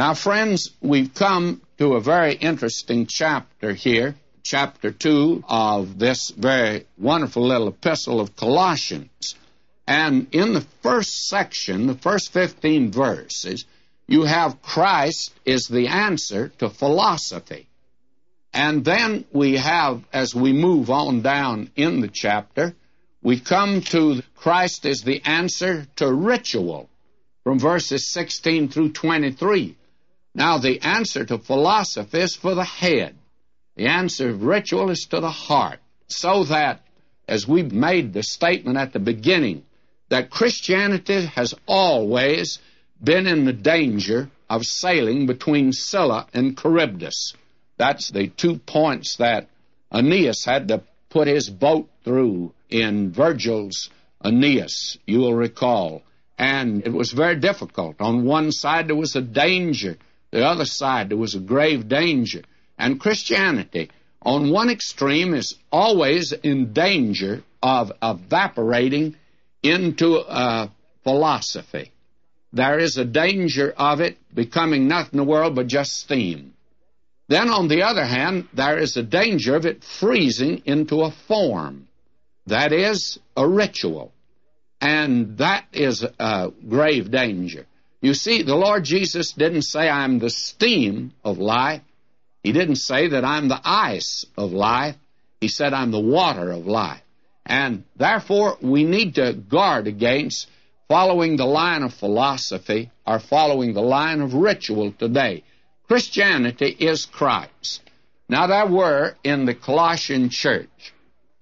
Now, friends, we've come to a very interesting chapter here, chapter 2 of this very wonderful little epistle of Colossians. And in the first section, the first 15 verses, you have Christ is the answer to philosophy. And then we have, as we move on down in the chapter, we come to Christ is the answer to ritual, from verses 16 through 23. Now, the answer to philosophy is for the head. The answer of ritual is to the heart. So that, as we made the statement at the beginning, that Christianity has always been in the danger of sailing between Scylla and Charybdis. That's the 2 points that Aeneas had to put his boat through in Virgil's Aeneas, you will recall. And it was very difficult. On one side there was a danger. The other side there was a grave danger. And Christianity, on one extreme, is always in danger of evaporating into philosophy. There is a danger of it becoming nothing in the world but just steam. Then, on the other hand, there is a danger of it freezing into a form. That is, a ritual. And that is a grave danger. You see, the Lord Jesus didn't say, I'm the steam of life. He didn't say that I'm the ice of life. He said, I'm the water of life. And therefore, we need to guard against following the line of philosophy or following the line of ritual today. Christianity is Christ. Now, there were in the Colossian church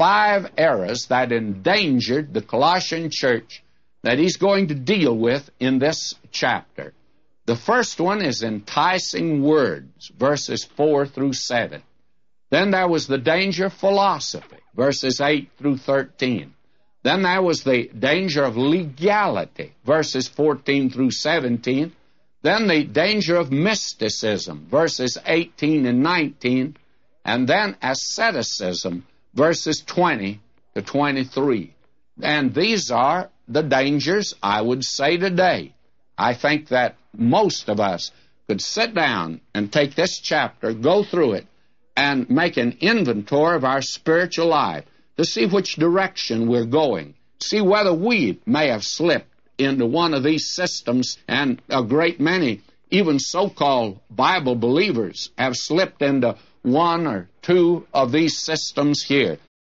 5 errors that endangered the Colossian church that he's going to deal with in this chapter. The first one is enticing words, verses 4 through 7. Then there was the danger of philosophy, verses 8 through 13. Then there was the danger of legality, verses 14 through 17. Then the danger of mysticism, verses 18 and 19. And then asceticism, verses 20 to 23. And these are the dangers, I would say, today. I think that most of us could sit down and take this chapter, go through it, and make an inventory of our spiritual life to see which direction we're going, see whether we may have slipped into one of these systems, and a great many, even so-called Bible believers, have slipped into one or two of these systems here.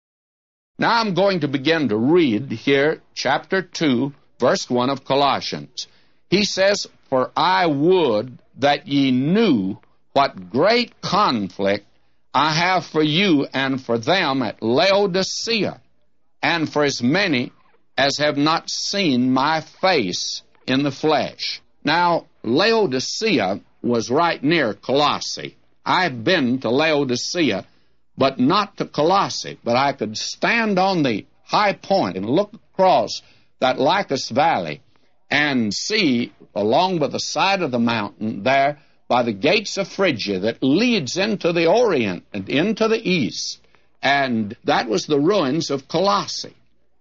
Now I'm going to begin to read here, chapter 2, verse 1 of Colossians. He says, For I would that ye knew what great conflict I have for you and for them at Laodicea, and for as many as have not seen my face in the flesh. Now, Laodicea was right near Colossae. I've been to Laodicea, but not to Colossae. But I could stand on the high point and look across that Lycus Valley and see along by the side of the mountain there by the gates of Phrygia that leads into the Orient and into the East. And that was the ruins of Colossae.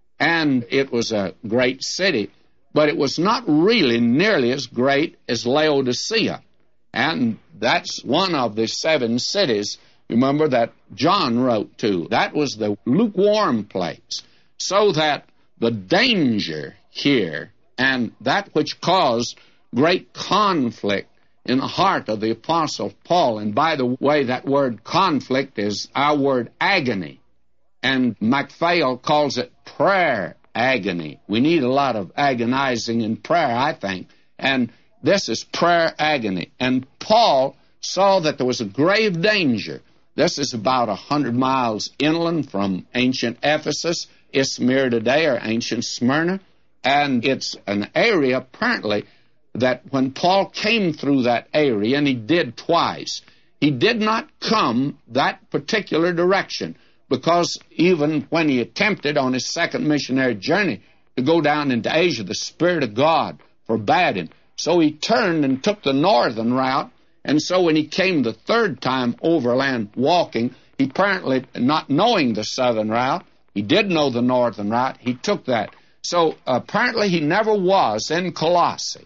And it was a great city, but it was not really nearly as great as Laodicea. And that's one of the 7 cities, remember, that John wrote to. That was the lukewarm place. So that the danger here and that which caused great conflict in the heart of the Apostle Paul, and by the way, that word conflict is our word agony, and MacPhail calls it prayer agony. We need a lot of agonizing in prayer, I think, and this is prayer agony. And Paul saw that there was a grave danger. This is about 100 miles inland from ancient Ephesus, Izmir today, or ancient Smyrna, and it's an area, apparently, that when Paul came through that area, and he did twice, he did not come that particular direction, because even when he attempted on his second missionary journey to go down into Asia, the Spirit of God forbade him. So he turned and took the northern route, and so when he came the third time overland walking, he apparently, not knowing the southern route, he did know the northern route, he took that. So apparently he never was in Colossae.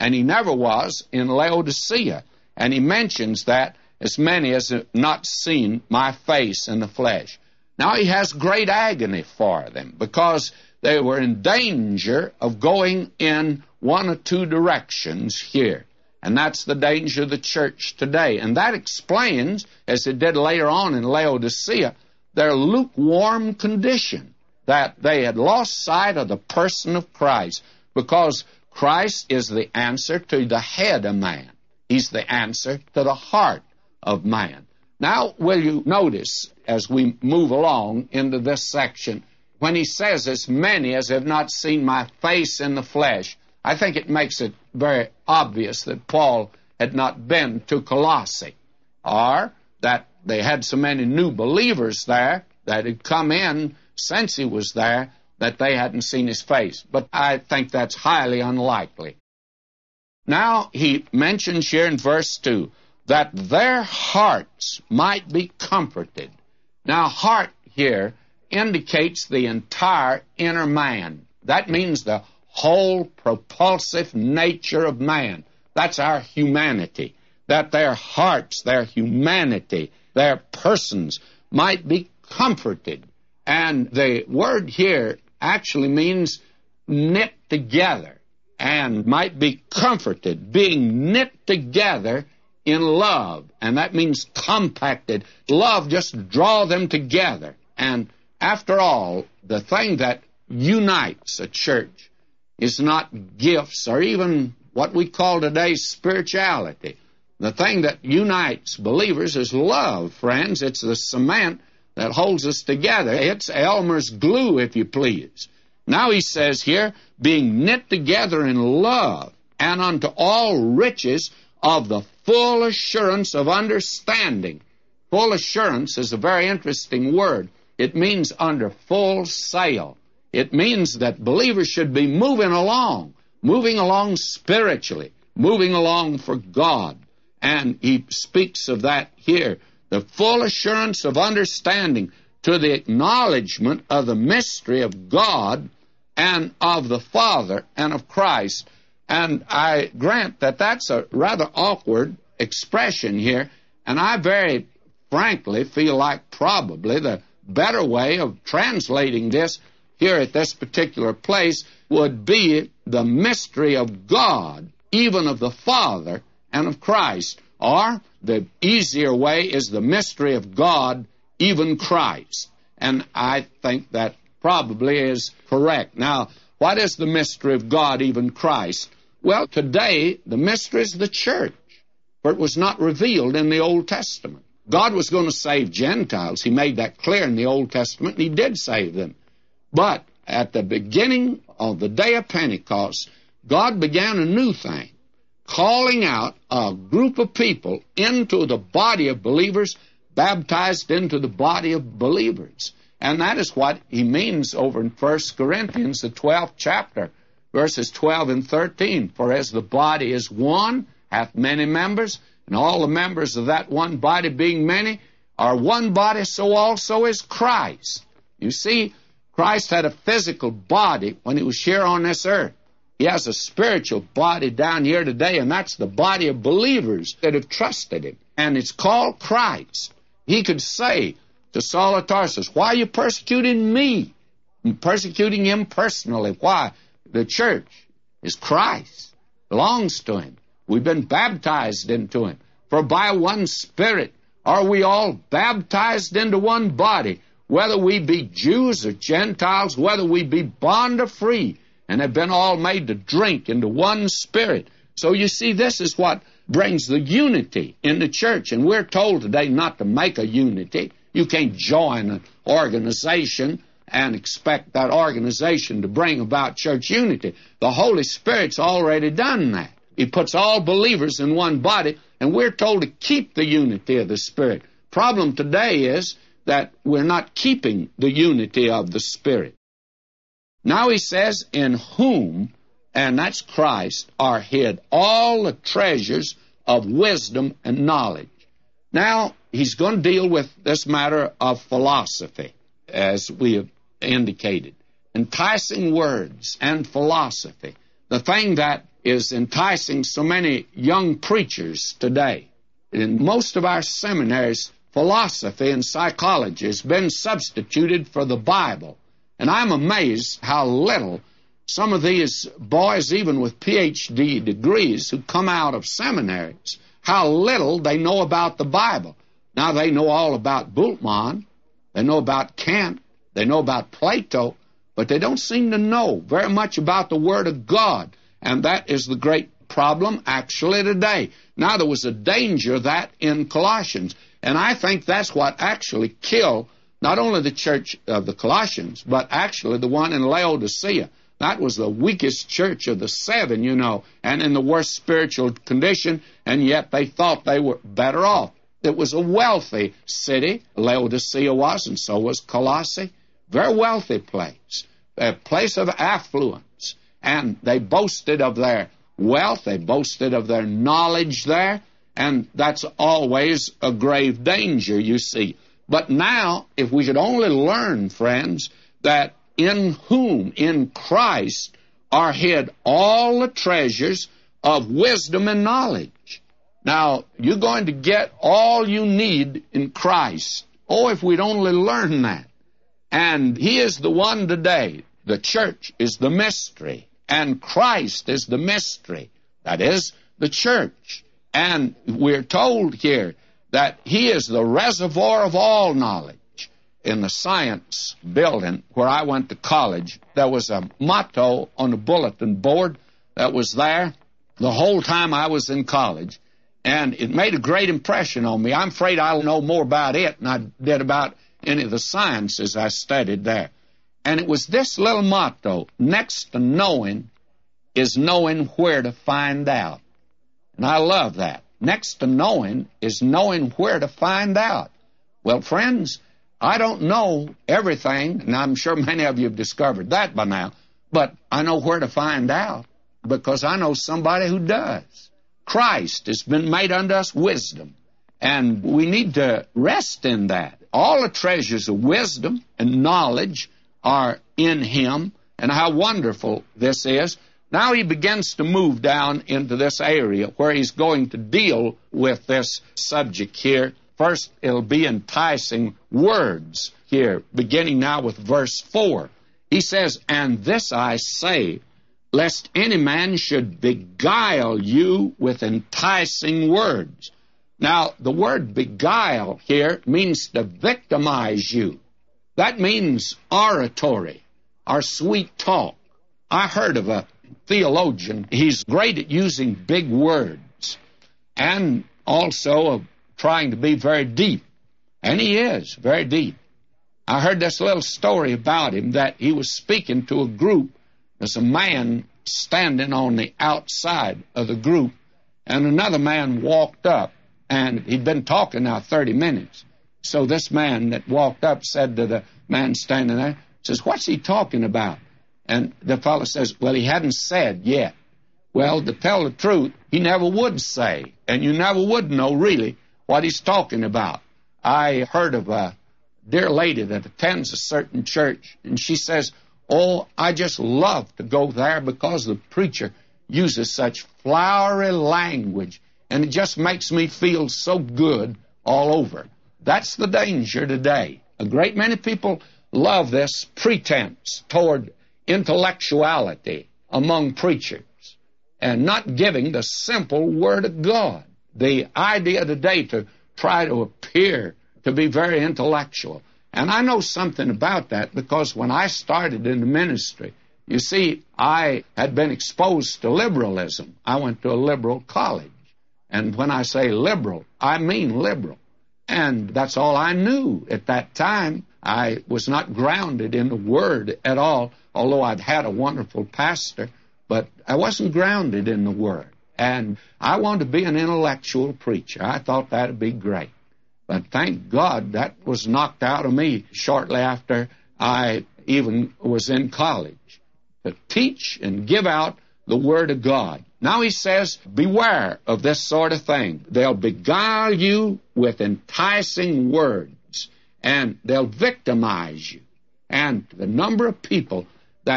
and he never was in Laodicea. And he mentions that as many as have not seen my face in the flesh. Now he has great agony for them because they were in danger of going in one or two directions here. And that's the danger of the church today. And that explains, as it did later on in Laodicea, their lukewarm condition, that they had lost sight of the person of Christ, because Christ is the answer to the head of man. He's the answer to the heart of man. Now, will you notice, as we move along into this section, when he says, as many as have not seen my face in the flesh, I think it makes it very obvious that Paul had not been to Colossae, or that they had so many new believers there that had come in since he was there that they hadn't seen his face. But I think that's highly unlikely. Now he mentions here in verse 2 that their hearts might be comforted. Now, heart here indicates the entire inner man. That means the whole propulsive nature of man. That's our humanity. That their hearts, their humanity, their persons might be comforted. And the word here actually means knit together, and might be comforted, being knit together in love. And that means compacted. Love just draw them together. And after all, the thing that unites a church is not gifts or even what we call today spirituality. The thing that unites believers is love, friends. It's the cement that holds us together. It's Elmer's glue, if you please. Now he says here, being knit together in love, and unto all riches of the full assurance of understanding. Full assurance is a very interesting word. It means under full sail. It means that believers should be moving along spiritually, moving along for God. And he speaks of that here, the full assurance of understanding, to the acknowledgement of the mystery of God and of the Father and of Christ. And I grant that that's a rather awkward expression here, and I very frankly feel like probably the better way of translating this here at this particular place would be the mystery of God, even of the Father and of Christ. Or the easier way is the mystery of God, even Christ. And I think that probably is correct. Now, what is the mystery of God, even Christ? Well, today, the mystery is the church, for it was not revealed in the Old Testament. God was going to save Gentiles. He made that clear in the Old Testament, and he did save them. But at the beginning of the day of Pentecost, God began a new thing, calling out a group of people into the body of believers, baptized into the body of believers. And that is what he means over in 1 Corinthians, the 12th chapter, verses 12 and 13. For as the body is one, hath many members, and all the members of that one body being many, are one body, so also is Christ. You see, Christ had a physical body when he was here on this earth. He has a spiritual body down here today, and that's the body of believers that have trusted him. And it's called Christ. He could say to Saul of Tarsus, why are you persecuting me? I'm persecuting him personally. Why? The church is Christ, belongs to him. We've been baptized into him. For by one Spirit are we all baptized into one body, whether we be Jews or Gentiles, whether we be bond or free, and have been all made to drink into one Spirit. So you see, this is what brings the unity in the church. And we're told today not to make a unity. You can't join an organization and expect that organization to bring about church unity. The Holy Spirit's already done that. He puts all believers in one body, and we're told to keep the unity of the Spirit. Problem today is that we're not keeping the unity of the Spirit. Now he says, in whom, and that's Christ, are hid all the treasures of wisdom and knowledge. Now, he's going to deal with this matter of philosophy, as we have indicated. Enticing words and philosophy. the thing that is enticing so many young preachers today. In most of our seminaries, philosophy and psychology has been substituted for the Bible. And I'm amazed how little some of these boys, even with Ph.D. degrees, who come out of seminaries, how little they know about the Bible. Now, they know all about Bultmann, they know about Kant, they know about Plato, but they don't seem to know very much about the Word of God. And that is the great problem actually today. Now, there was a danger of that in Colossians, and I think that's what actually killed not only the church of the Colossians, but actually the one in Laodicea. That was the weakest church of the seven, you know, and in the worst spiritual condition, and yet they thought they were better off. It was a wealthy city, Laodicea was, and so was Colossae. Very wealthy place, a place of affluence. And they boasted of their wealth, they boasted of their knowledge there, and that's always a grave danger, you see. But now, if we could only learn, friends, that in whom, in Christ, are hid all the treasures of wisdom and knowledge. Now, you're going to get all you need in Christ. Oh, if we'd only learn that. And He is the one today. The church is the mystery, and Christ is the mystery. That is, the church. And we're told here that He is the reservoir of all knowledge. In the science building where I went to college, there was a motto on the bulletin board that was there the whole time I was in college, and it made a great impression on me. I'm afraid I'll know more about it than I did about any of the sciences I studied there. And it was this little motto: next to knowing is knowing where to find out. And I love that. Next to knowing is knowing where to find out. Well, friends, I don't know everything, and I'm sure many of you have discovered that by now, but I know where to find out because I know somebody who does. Christ has been made unto us wisdom, and we need to rest in that. All the treasures of wisdom and knowledge are in Him, and how wonderful this is. Now He begins to move down into this area where He's going to deal with this subject here. First, it'll be enticing words here, beginning now with verse 4. He says, "And this I say, lest any man should beguile you with enticing words." Now, the word beguile here means to victimize you. That means oratory, or sweet talk. I heard of a theologian. He's great at using big words and also trying to be very deep. And he is very deep. I heard this little story about him, that he was speaking to a group. There's a man standing on the outside of the group, and another man walked up, and he'd been talking now 30 minutes. So this man that walked up said to the man standing there, says, "What's he talking about?" And the fellow says, "Well, he hadn't said yet." Well, to tell the truth, he never would say, and you never would know really what he's talking about. I heard of a dear lady that attends a certain church, and she says, "Oh, I just love to go there because the preacher uses such flowery language, and it just makes me feel so good all over." That's the danger today. A great many people love this pretense toward intellectuality among preachers and not giving the simple Word of God. The idea today to try to appear to be very intellectual. And I know something about that because when I started in the ministry, you see, I had been exposed to liberalism. I went to a liberal college. And when I say liberal, I mean liberal. And that's all I knew at that time. I was not grounded in the Word at all, although I'd had a wonderful pastor, but I wasn't grounded in the Word. And I wanted to be an intellectual preacher. I thought that would be great. But thank God that was knocked out of me shortly after I even was in college, to teach and give out the Word of God. Now he says, beware of this sort of thing. They'll beguile you with enticing words, and they'll victimize you. And the number of people that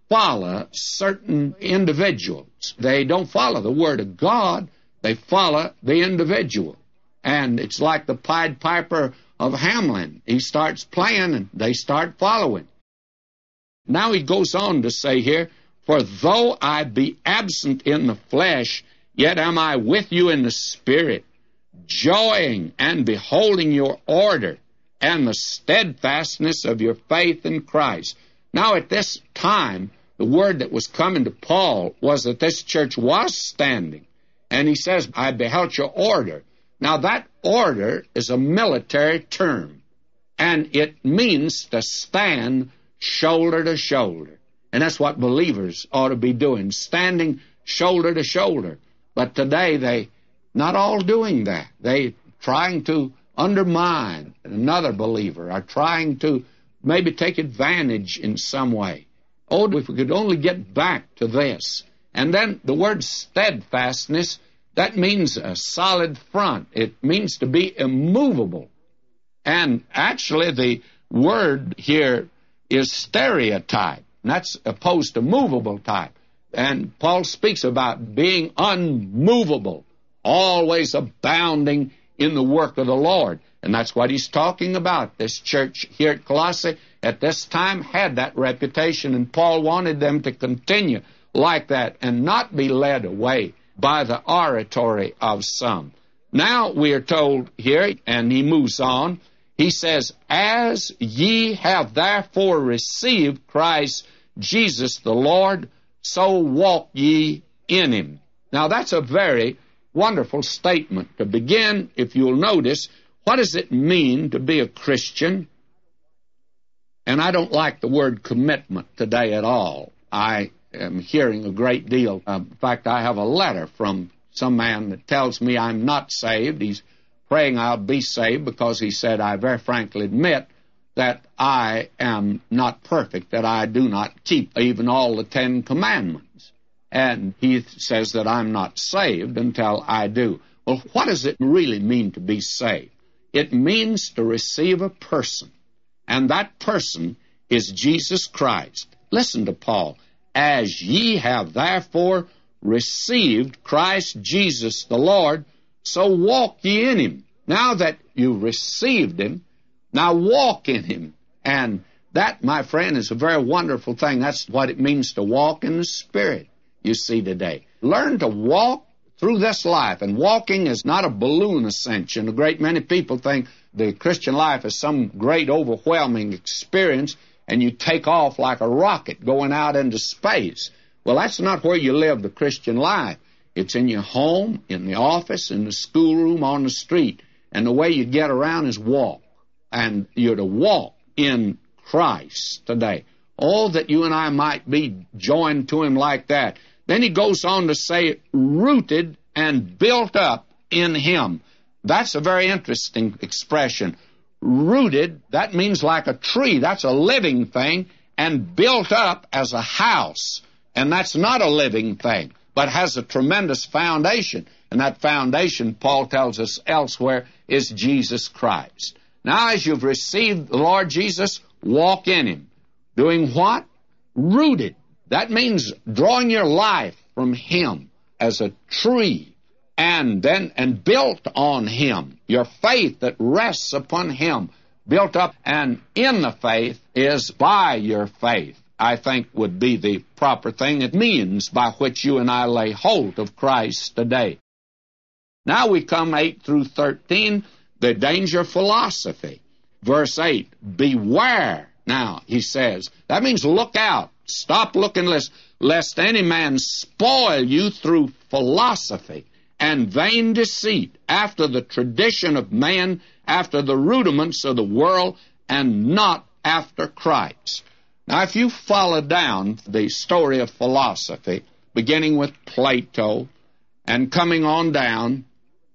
follow certain individuals. They don't follow the Word of God. They follow the individual. And it's like the Pied Piper of Hamelin. He starts playing and they start following. Now he goes on to say here, for though I be absent in the flesh, yet am I with you in the Spirit, joying and beholding your order and the steadfastness of your faith in Christ. Now at this time, the word that was coming to Paul was that this church was standing. And he says, I beheld your order. Now that order is a military term, and it means to stand shoulder to shoulder. And that's what believers ought to be doing, standing shoulder to shoulder. But today they not all doing that. They trying to undermine another believer, are trying to maybe take advantage in some way. Oh, if we could only get back to this. And then the word steadfastness, that means a solid front. It means to be immovable. And actually the word here is stereotype. And that's opposed to movable type. And Paul speaks about being unmovable, always abounding in the work of the Lord. And that's what he's talking about. This church here at Colossae at this time had that reputation, and Paul wanted them to continue like that and not be led away by the oratory of some. Now we are told here, and he moves on, he says, as ye have therefore received Christ Jesus the Lord, so walk ye in him. Now that's a very wonderful statement. To begin, if you'll notice, what does it mean to be a Christian? And I don't like the word commitment today at all. I am hearing a great deal. In fact, I have a letter from some man that tells me I'm not saved. He's praying I'll be saved because he said, I very frankly admit that I am not perfect, that I do not keep even all the 10 Commandments. And he says that I'm not saved until I do. Well, what does it really mean to be saved? It means to receive a person, and that person is Jesus Christ. Listen to Paul. As ye have therefore received Christ Jesus the Lord, so walk ye in him. Now that you received him, now walk in him. And that, my friend, is a very wonderful thing. That's what it means to walk in the Spirit, you see today. Learn to walk through this life. And walking is not a balloon ascension. A great many people think the Christian life is some great overwhelming experience, and you take off like a rocket going out into space. Well, that's not where you live the Christian life. It's in your home, in the office, in the schoolroom, on the street. And the way you get around is walk. And you're to walk in Christ today. Oh, that you and I might be joined to him like that. Then he goes on to say, rooted and built up in him. That's a very interesting expression. Rooted, that means like a tree. That's a living thing. And built up as a house. And that's not a living thing, but has a tremendous foundation. And that foundation, Paul tells us elsewhere, is Jesus Christ. Now, as you've received the Lord Jesus, walk in him. Doing what? Rooted. That means drawing your life from him as a tree, and built on him. Your faith that rests upon him, built up, and in the faith is by your faith, I think would be the proper thing. It means by which you and I lay hold of Christ today. Now we come 8 through 13, the danger of philosophy. Verse 8, beware. Now, he says, that means look out. Stop looking, lest any man spoil you through philosophy and vain deceit, after the tradition of man, after the rudiments of the world, and not after Christ. Now, if you follow down the story of philosophy, beginning with Plato and coming on down,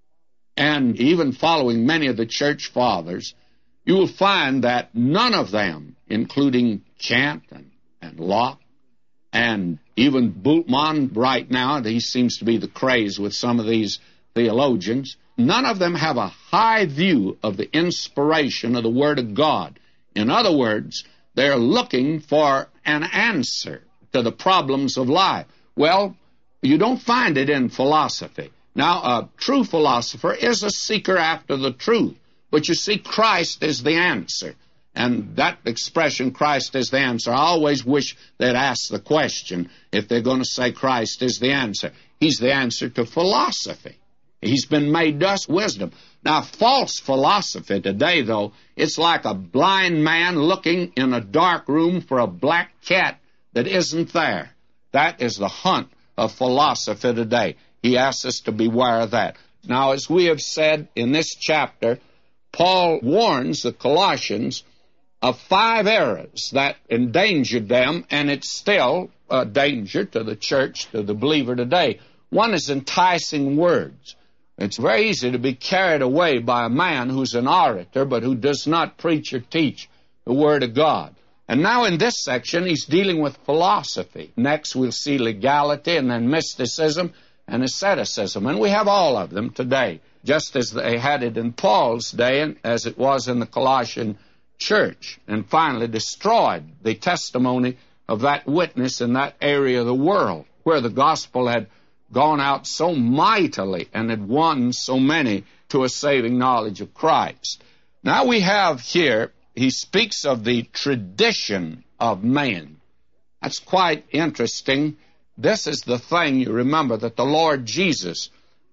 and even following many of the church fathers, you will find that none of them, including Kant and Locke, and even Bultmann right now, he seems to be the craze with some of these theologians, none of them have a high view of the inspiration of the Word of God. In other words, they're looking for an answer to the problems of life. Well, you don't find it in philosophy. Now, a true philosopher is a seeker after the truth. But you see, Christ is the answer. And that expression, Christ is the answer, I always wish they'd ask the question if they're going to say Christ is the answer. He's the answer to philosophy. He's been made thus wisdom. Now, false philosophy today, though, it's like a blind man looking in a dark room for a black cat that isn't there. That is the hunt of philosophy today. He asks us to beware of that. Now, as we have said in this chapter, Paul warns the Colossians of 5 errors that endangered them, and it's still a danger to the church, to the believer today. One is enticing words. It's very easy to be carried away by a man who's an orator, but who does not preach or teach the Word of God. And now in this section, he's dealing with philosophy. Next, we'll see legality, and then mysticism and asceticism. And we have all of them today, just as they had it in Paul's day and as it was in the Colossian church, and finally destroyed the testimony of that witness in that area of the world where the gospel had gone out so mightily and had won so many to a saving knowledge of Christ. Now we have here, he speaks of the tradition of man. That's quite interesting. This is the thing, you remember, that the Lord Jesus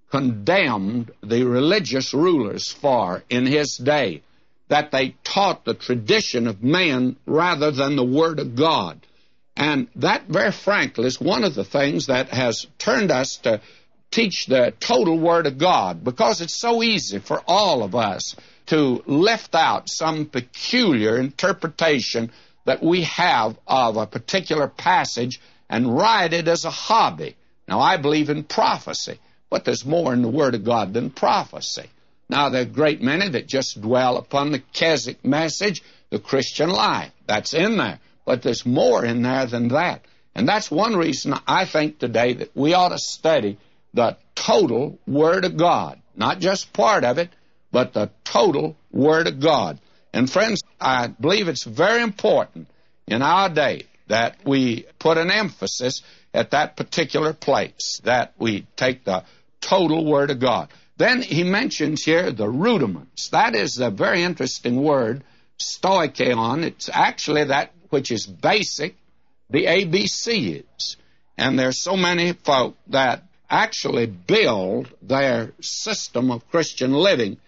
condemned the religious rulers for in his day, that they taught the tradition of man rather than the Word of God. And that, very frankly, is one of the things that has turned us to teach the total Word of God, because it's so easy for all of us to lift out some peculiar interpretation that we have of a particular passage and write it as a hobby. Now, I believe in prophecy, but there's more in the Word of God than prophecy. Now, there are a great many that just dwell upon the Keswick message, the Christian life. That's in there. But there's more in there than that. And that's one reason I think today that we ought to study the total Word of God. Not just part of it, but the total Word of God. And friends, I believe it's very important in our day that we put an emphasis at that particular place, that we take the total Word of God. Then he mentions here the rudiments. That is a very interesting word, stoicheon. It's actually that which is basic, the ABC is. And there's so many folk that actually build their system of Christian living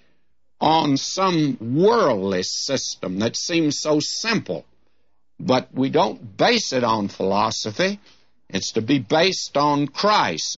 on some worldly system that seems so simple. But we don't base it on philosophy. It's to be based on Christ.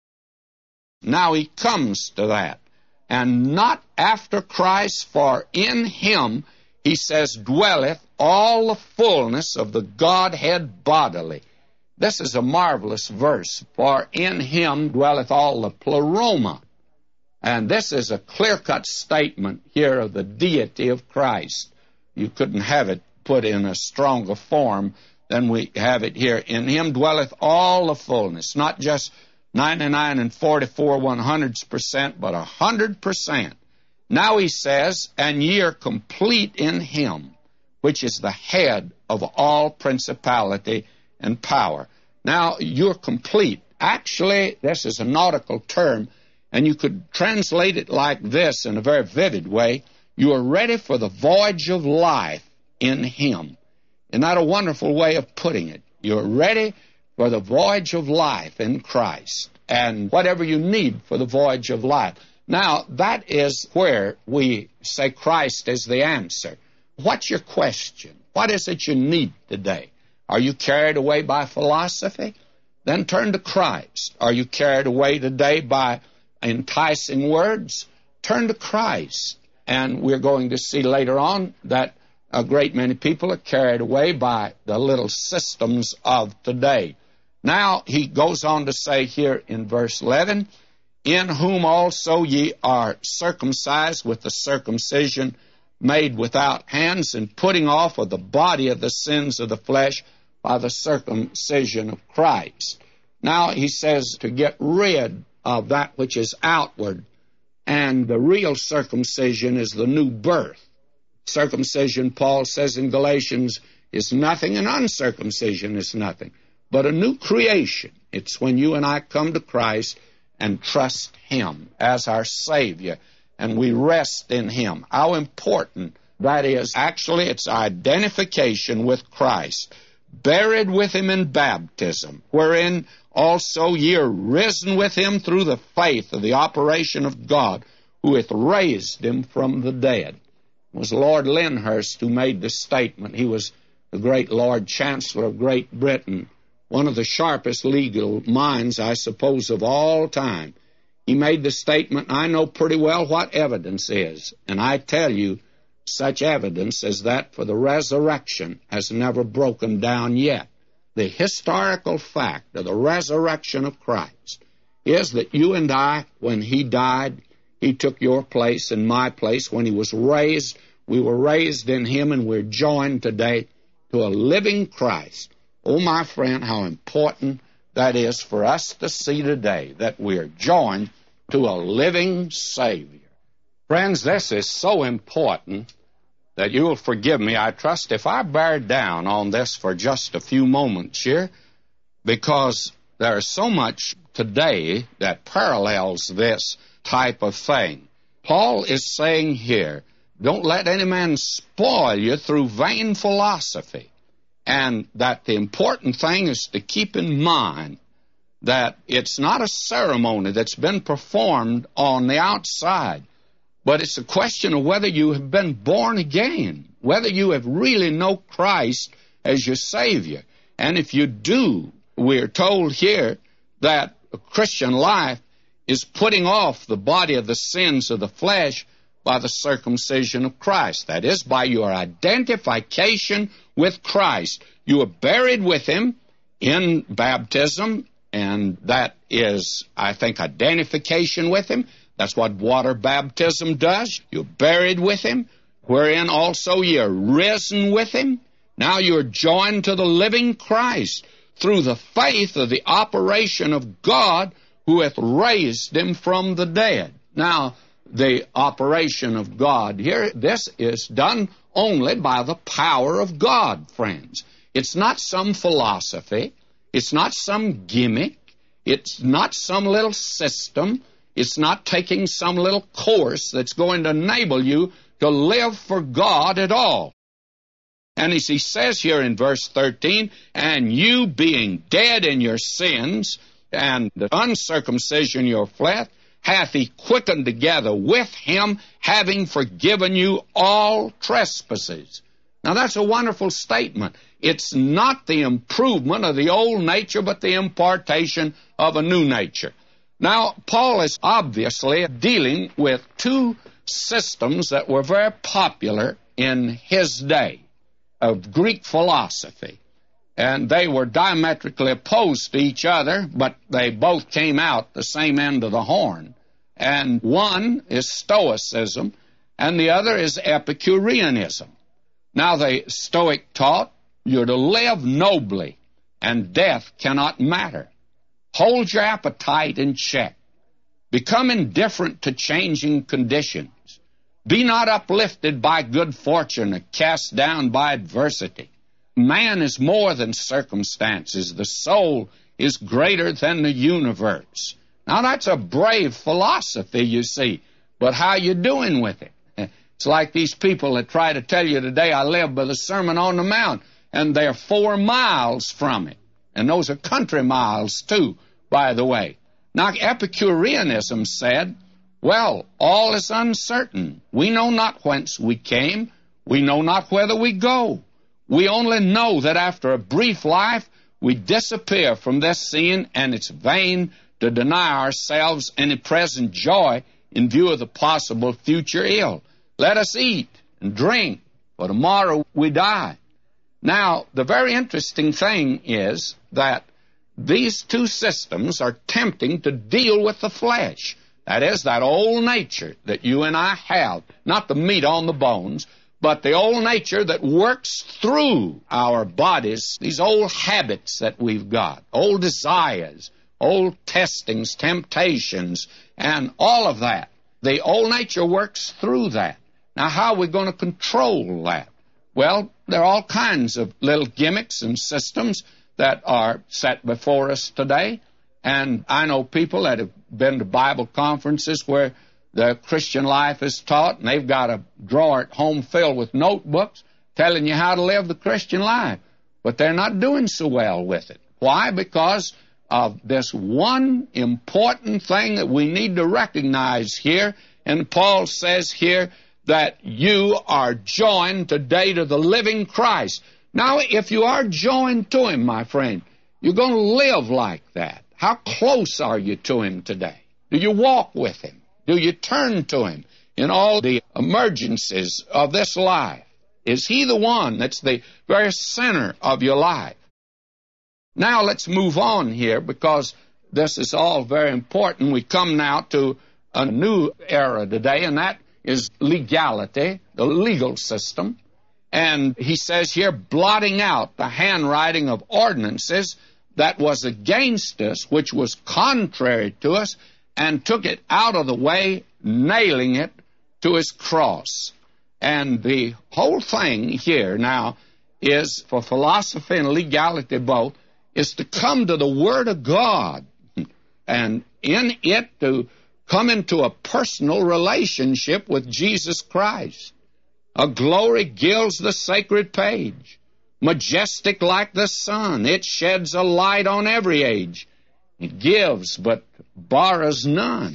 Now he comes to that. And not after Christ, for in him, he says, dwelleth all the fullness of the Godhead bodily. This is a marvelous verse. For in him dwelleth all the pleroma. And this is a clear-cut statement here of the deity of Christ. You couldn't have it put in a stronger form than we have it here. In him dwelleth all the fullness, not just 99 and 44 100%, but 100%. Now he says, and ye are complete in him, which is the head of all principality and power. Now, you're complete. Actually, this is a nautical term, and you could translate it like this in a very vivid way. You are ready for the voyage of life in him. Isn't that a wonderful way of putting it? You're ready for the voyage of life in Christ, and whatever you need for the voyage of life. Now, that is where we say Christ is the answer. What's your question? What is it you need today? Are you carried away by philosophy? Then turn to Christ. Are you carried away today by enticing words? Turn to Christ. And we're going to see later on that a great many people are carried away by the little systems of today. Now, he goes on to say here in verse 11, in whom also ye are circumcised with the circumcision made without hands, and putting off of the body of the sins of the flesh by the circumcision of Christ. Now, he says to get rid of that which is outward, and the real circumcision is the new birth. Circumcision, Paul says in Galatians, is nothing, and uncircumcision is nothing. but a new creation. It's when you and I come to Christ and trust Him as our Savior, and we rest in Him. How important that is. Actually, it's identification with Christ, buried with Him in baptism, wherein also ye are risen with Him through the faith of the operation of God, who hath raised Him from the dead. It was Lord Lyndhurst who made this statement. He was the great Lord Chancellor of Great Britain, one of the sharpest legal minds, I suppose, of all time. He made the statement, I know pretty well what evidence is, and I tell you, such evidence as that for the resurrection has never broken down yet. The historical fact of the resurrection of Christ is that you and I, when He died, He took your place and my place. When He was raised, we were raised in Him, and we're joined today to a living Christ. Oh, my friend, how important that is for us to see today, that we're joined to a living Savior. Friends, this is so important that you'll forgive me, I trust, if I bear down on this for just a few moments here, because there's so much today that parallels this type of thing. Paul is saying here, don't let any man spoil you through vain philosophy. And that the important thing is to keep in mind that it's not a ceremony that's been performed on the outside, but it's a question of whether you have been born again, whether you have really know Christ as your Savior. And if you do, we're told here that a Christian life is putting off the body of the sins of the flesh by the circumcision of Christ. That is, by your identification with Christ. You are buried with Him in baptism, and that is, I think, identification with Him. That's what water baptism does. You're buried with Him, wherein also you're risen with Him. Now you're joined to the living Christ through the faith of the operation of God, who hath raised Him from the dead. Now, the operation of God here, this is done only by the power of God, friends. It's not some philosophy. It's not some gimmick. It's not some little system. It's not taking some little course that's going to enable you to live for God at all. And as he says here in verse 13, and you being dead in your sins and the uncircumcision your flesh, hath He quickened together with Him, having forgiven you all trespasses. Now that's a wonderful statement. It's not the improvement of the old nature, but the impartation of a new nature. Now, Paul is obviously dealing with two systems that were very popular in his day of Greek philosophy. And they were diametrically opposed to each other, but they both came out the same end of the horn. And one is Stoicism, and the other is Epicureanism. Now, the Stoic taught you're to live nobly, and death cannot matter. Hold your appetite in check. Become indifferent to changing conditions. Be not uplifted by good fortune or cast down by adversity. Man is more than circumstances. The soul is greater than the universe. Now, that's a brave philosophy, you see, but how you doing with it? It's like these people that try to tell you today, I live by the Sermon on the Mount, and they're 4 miles from it. And those are country miles, too, by the way. Now, Epicureanism said, well, all is uncertain. We know not whence we came. We know not whither we go. We only know that after a brief life, we disappear from this scene, and it's vain to deny ourselves any present joy in view of the possible future ill. Let us eat and drink, for tomorrow we die. Now, the very interesting thing is that these two systems are tempting to deal with the flesh. That is, that old nature that you and I have, not the meat on the bones, but the old nature that works through our bodies, these old habits that we've got, old desires, old testings, temptations, and all of that. The old nature works through that. Now, how are we going to control that? Well, there are all kinds of little gimmicks and systems that are set before us today. And I know people that have been to Bible conferences where the Christian life is taught, and they've got a drawer at home filled with notebooks telling you how to live the Christian life. But they're not doing so well with it. Why? Because of this one important thing that we need to recognize here. And Paul says here that you are joined today to the living Christ. Now, if you are joined to Him, my friend, you're going to live like that. How close are you to Him today? Do you walk with Him? Do you turn to Him in all the emergencies of this life? Is He the one that's the very center of your life? Now let's move on here, because this is all very important. We come now to a new era today, and that is legality, the legal system. And he says here, blotting out the handwriting of ordinances that was against us, which was contrary to us, and took it out of the way, nailing it to His cross. And the whole thing here now is, for philosophy and legality both, is to come to the Word of God, and in it to come into a personal relationship with Jesus Christ. A glory gilds the sacred page, majestic like the sun. It sheds a light on every age. It gives, but borrows none.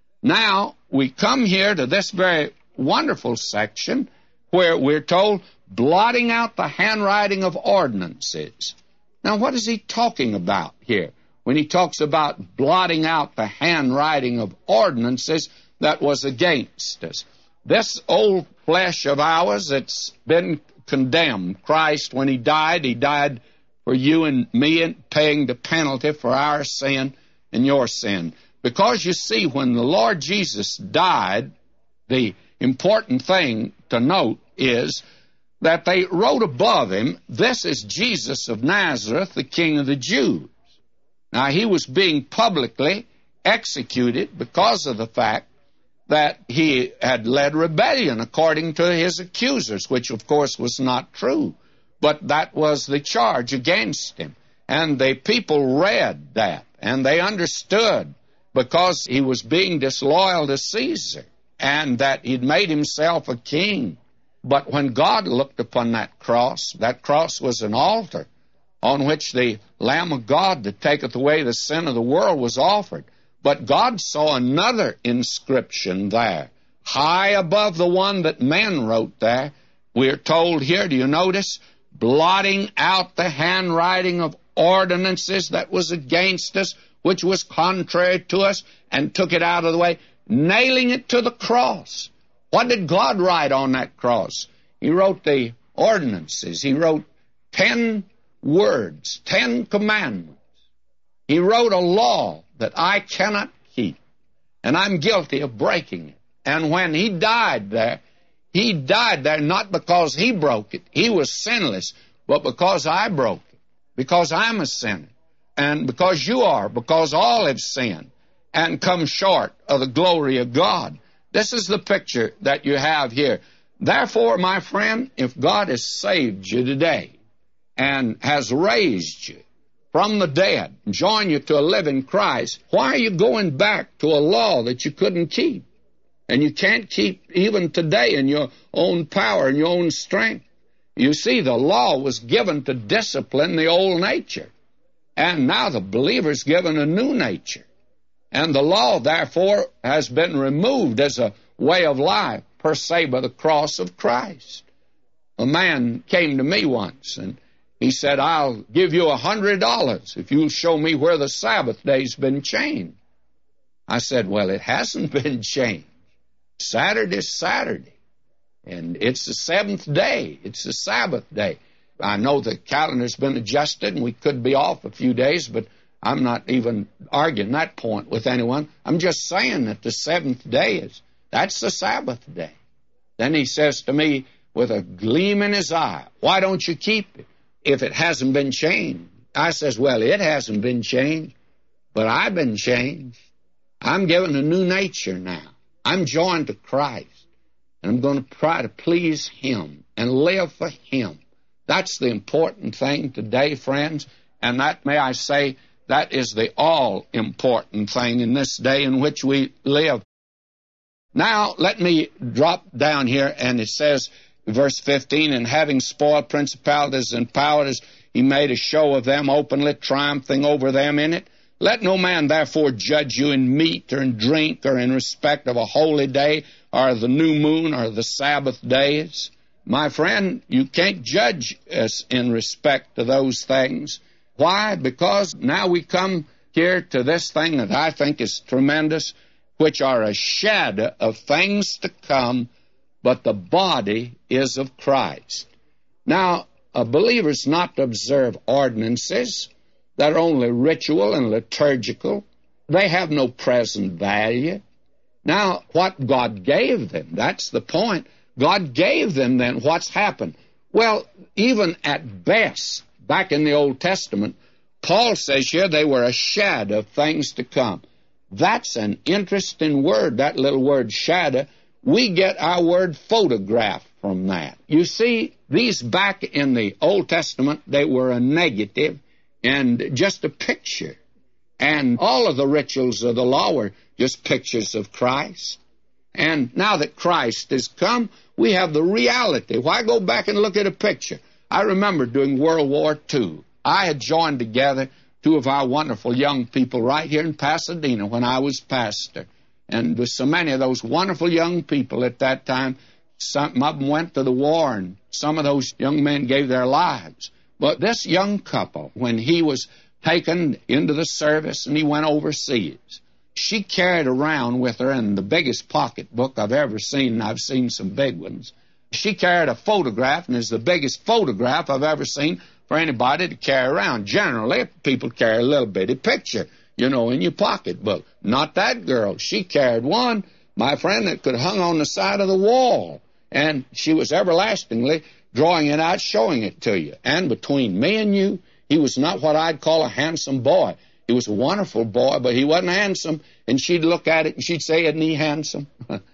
Now, we come here to this very wonderful section where we're told, blotting out the handwriting of ordinances. Now, what is he talking about here when he talks about blotting out the handwriting of ordinances that was against us? This old flesh of ours that's been condemned. Christ, when He died for you and me, and paying the penalty for our sin and your sin. Because you see, when the Lord Jesus died, the important thing to note is that they wrote above Him, "This is Jesus of Nazareth, the King of the Jews." Now, He was being publicly executed because of the fact that He had led rebellion according to His accusers, which of course was not true. But that was the charge against Him. And the people read that, and they understood, because He was being disloyal to Caesar, and that He'd made Himself a king. But when God looked upon that cross was an altar on which the Lamb of God that taketh away the sin of the world was offered. But God saw another inscription there, high above the one that men wrote there. We're told here, do you notice? Blotting out the handwriting of ordinances that was against us, which was contrary to us, and took it out of the way, nailing it to the cross. What did God write on that cross? He wrote the ordinances. He wrote 10 words, 10 commandments. He wrote a law that I cannot keep, and I'm guilty of breaking it. And when He died there not because He broke it. He was sinless, but because I broke it, because I'm a sinner, and because you are, because all have sinned and come short of the glory of God. This is the picture that you have here. Therefore, my friend, if God has saved you today and has raised you from the dead, joined you to a living Christ, why are you going back to a law that you couldn't keep? And you can't keep even today in your own power and your own strength. You see, the law was given to discipline the old nature. And now the believer's given a new nature. And the law, therefore, has been removed as a way of life, per se, by the cross of Christ. A man came to me once, and he said, I'll give you $100 if you'll show me where the Sabbath day's been changed. I said, well, it hasn't been changed. Saturday's Saturday, and it's the seventh day. It's the Sabbath day. I know the calendar's been adjusted, and we could be off a few days, but I'm not even arguing that point with anyone. I'm just saying that the seventh day that's the Sabbath day. Then he says to me with a gleam in his eye, why don't you keep it if it hasn't been changed? I says, well, it hasn't been changed, but I've been changed. I'm given a new nature now. I'm joined to Christ, and I'm going to try to please Him and live for Him. That's the important thing today, friends. And that, may I say, that is the all-important thing in this day in which we live. Now, let me drop down here, and it says, verse 15, and having spoiled principalities and powers, he made a show of them, openly triumphing over them in it. Let no man therefore judge you in meat or in drink or in respect of a holy day or the new moon or the Sabbath days. My friend, you can't judge us in respect to those things. Why? Because now we come here to this thing that I think is tremendous, which are a shadow of things to come, but the body is of Christ. Now, a believer is not to observe ordinances that are only ritual and liturgical. They have no present value. Now, what God gave them, that's the point. God gave them then. What's happened? Well, even at best, back in the Old Testament, Paul says here they were a shadow of things to come. That's an interesting word, that little word shadow. We get our word photograph from that. You see, these back in the Old Testament, they were a negative and just a picture. And all of the rituals of the law were just pictures of Christ. And now that Christ has come, we have the reality. Why go back and look at a picture? I remember during World War II, I had joined together two of our wonderful young people right here in Pasadena when I was pastor. And with so many of those wonderful young people at that time, some of them went to the war, and some of those young men gave their lives. But this young couple, when he was taken into the service and he went overseas, she carried around with her in the biggest pocketbook I've ever seen, and I've seen some big ones. She carried a photograph, and it's the biggest photograph I've ever seen for anybody to carry around. Generally, people carry a little bitty picture, in your pocketbook. Not that girl. She carried one, my friend, that could hung on the side of the wall. And she was everlastingly drawing it out, showing it to you. And between me and you, he was not what I'd call a handsome boy. He was a wonderful boy, but he wasn't handsome. And she'd look at it and she'd say, isn't he handsome?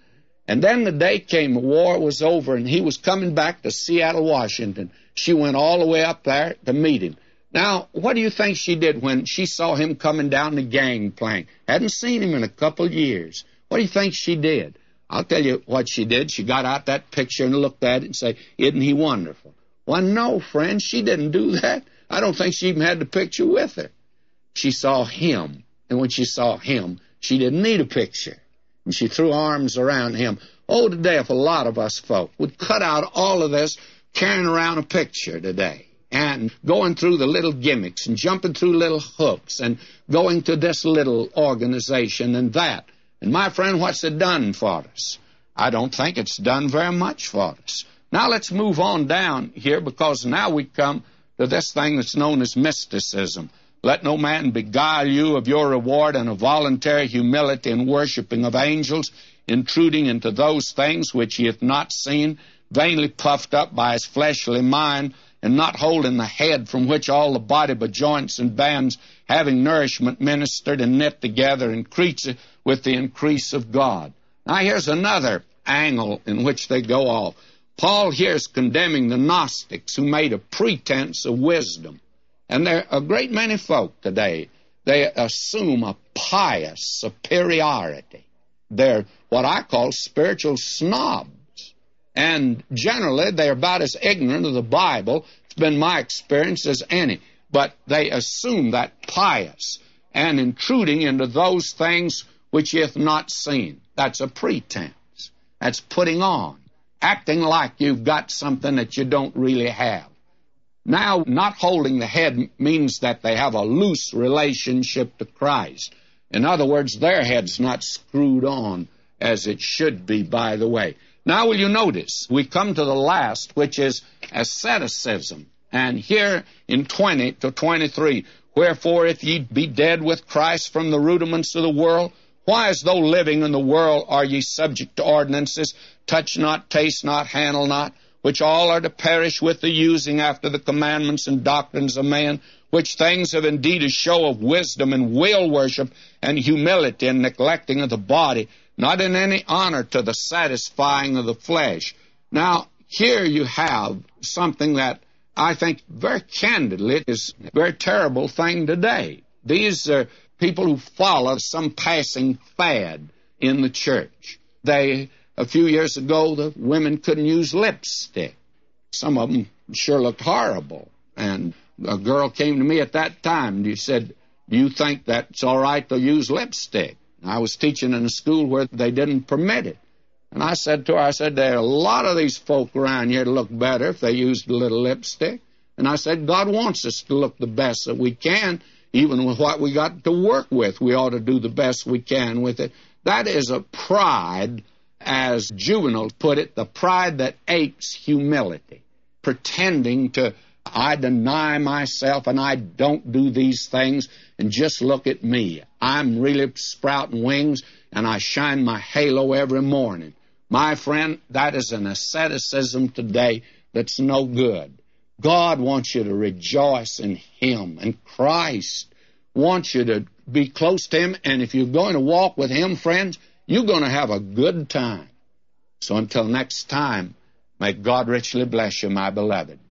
And then the day came, the war was over, and he was coming back to Seattle, Washington. She went all the way up there to meet him. Now, what do you think she did when she saw him coming down the gangplank? Hadn't seen him in a couple of years. What do you think she did? I'll tell you what she did. She got out that picture and looked at it and said, isn't he wonderful? Well, no, friend, she didn't do that. I don't think she even had the picture with her. She saw him, and when she saw him, she didn't need a picture. And she threw arms around him. Oh, today, if a lot of us folk would cut out all of this carrying around a picture today and going through the little gimmicks and jumping through little hooks and going to this little organization and that. And my friend, what's it done for us? I don't think it's done very much for us. Now let's move on down here, because now we come to this thing that's known as mysticism. Let no man beguile you of your reward and of voluntary humility and worshiping of angels, intruding into those things which he hath not seen, vainly puffed up by his fleshly mind, and not holding the head, from which all the body by joints and bands, having nourishment ministered and knit together, increaseth with the increase of God. Now here's another angle in which they go off. Paul here is condemning the Gnostics who made a pretense of wisdom. And there are a great many folk today. They assume a pious superiority. They're what I call spiritual snobs. And generally, they're about as ignorant of the Bible, it's been my experience, as any. But they assume that pious and intruding into those things which ye hath not seen. That's a pretense. That's putting on, acting like you've got something that you don't really have. Now, not holding the head means that they have a loose relationship to Christ. In other words, their head's not screwed on as it should be, by the way. Now, will you notice, we come to the last, which is asceticism. And here in 20 to 23, wherefore if ye be dead with Christ from the rudiments of the world, why as though living in the world are ye subject to ordinances, touch not, taste not, handle not, which all are to perish with the using after the commandments and doctrines of man, which things have indeed a show of wisdom and will worship and humility and neglecting of the body, not in any honor to the satisfying of the flesh. Now, here you have something that I think very candidly it is a very terrible thing today. These are people who follow some passing fad in the church. A few years ago, the women couldn't use lipstick. Some of them sure looked horrible. And a girl came to me at that time and she said, "Do you think that's all right to use lipstick?" I was teaching in a school where they didn't permit it. And I said to her, there are a lot of these folk around here to look better if they used a little lipstick. And I said, God wants us to look the best that we can, even with what we got to work with. We ought to do the best we can with it. That is a pride, as Juvenal put it, the pride that apes humility, pretending to, I deny myself and I don't do these things, and just look at me. I'm really sprouting wings and I shine my halo every morning. My friend, that is an asceticism today that's no good. God wants you to rejoice in Him, and Christ wants you to be close to Him, and if you're going to walk with Him, friends, you're going to have a good time. So until next time, may God richly bless you, my beloved.